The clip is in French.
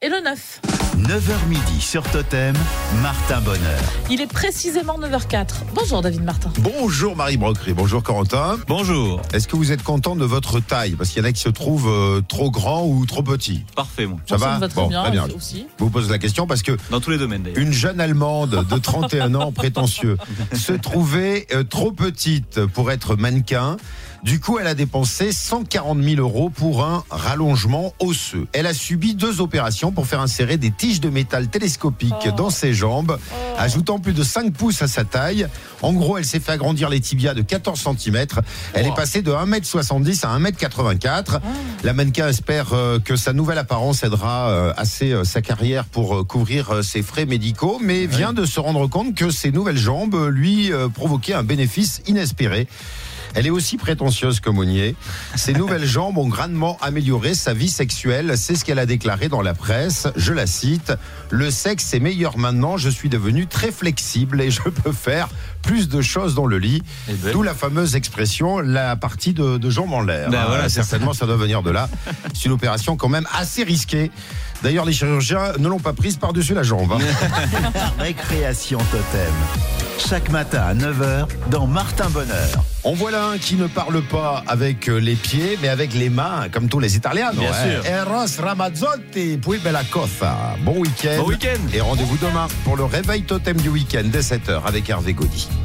et le 9. 9h midi sur Totem, Martin Bonheur. Il est précisément 9h04. Bonjour David Martin. Bonjour Marie Brocry, bonjour Corentin. Bonjour. Est-ce que vous êtes content de votre taille? Parce qu'il y en a qui se trouvent trop grands ou trop petits. Parfait, moi. Ça va? me très bien, très bien. aussi. Je vous pose la question parce que Dans tous les domaines, d'ailleurs. une jeune Allemande de 31 ans, prétentieux, se trouvait trop petite pour être mannequin. Du coup, elle a dépensé 140 000 € pour un rallongement osseux. Elle a subi 2 opérations pour faire insérer des tiges de métal télescopiques dans ses jambes, ajoutant plus de 5 pouces à sa taille. En gros, elle s'est fait agrandir les tibias de 14 cm. Elle est passée de 1,70 m à 1,84 m. La mannequin espère que sa nouvelle apparence aidera assez sa carrière pour couvrir ses frais médicaux, mais vient de se rendre compte que ses nouvelles jambes lui provoquaient un bénéfice inespéré. Elle est aussi prétentieuse que Monnier. Ses nouvelles jambes ont grandement amélioré sa vie sexuelle. C'est ce qu'elle a déclaré dans la presse. Je la cite. Le sexe est meilleur maintenant. Je suis devenue très flexible et je peux faire plus de choses dans le lit. D'où la fameuse expression, la partie de jambes en l'air. Voilà, certainement, ça doit venir de là. C'est une opération quand même assez risquée. D'ailleurs, les chirurgiens ne l'ont pas prise par-dessus la jambe. Récréation Totem. Chaque matin à 9h dans Martin Bonheur. En voilà un qui ne parle pas avec les pieds, mais avec les mains, comme tous les Italiens. Bien sûr. Eros Ramazzotti, puis bella cosa. Bon week-end. Bon week-end. Et rendez-vous demain pour le réveil Totem du week-end dès 7h avec Hervé Gaudy.